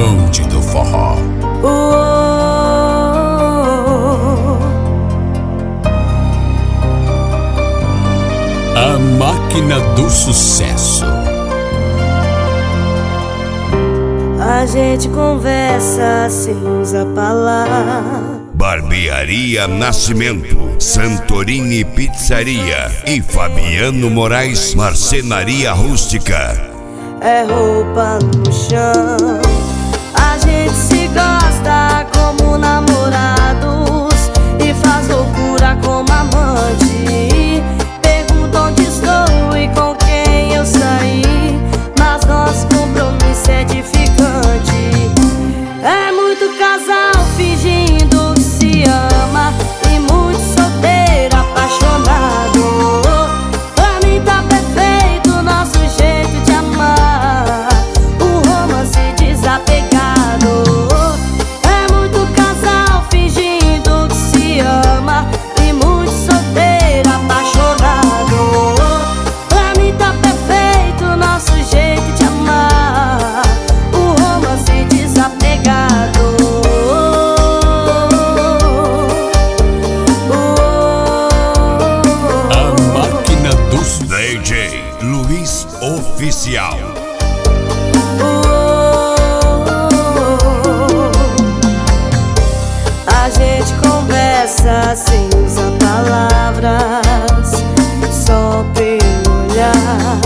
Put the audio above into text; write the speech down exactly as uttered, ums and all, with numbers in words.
Bonde do Forró. A máquina do sucesso. A gente conversa sem usar palavras. Barbearia Nascimento, Santorini Pizzaria e Fabiano Moraes Marcenaria Rústica. É roupa no chão. A gente se gosta como namorados e faz loucura como amante. Pergunta onde estou e com quem eu saí, mas nosso compromisso é edificante. É muito casal fingindo que se ama e muito solteiro apaixonado. Pra mim tá perfeito o nosso jeito de amar, o romance desapegado. É muito casal fingindo que se ama e muito solteiro apaixonado. Pra mim tá perfeito o nosso jeito de amar, o romance desapegado. D J Luiz Oficial. A gente conversa sem usar palavras, só pelo olhar.